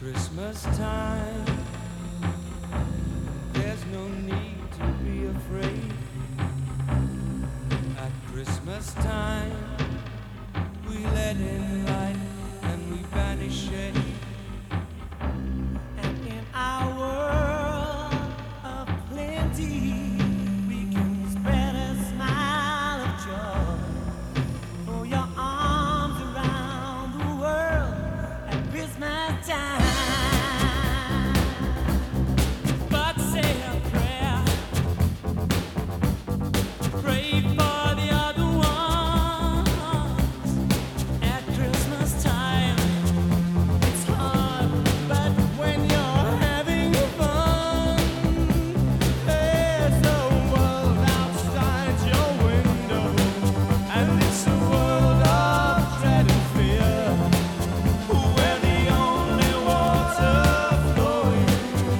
Christmas time, there's no need to be afraid. At Christmas time, we let in light and we banish shade. And in our world of plenty, we can spread a smile of joy. Throw your arms around the world at Christmas time.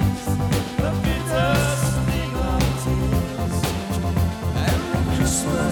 Christmas.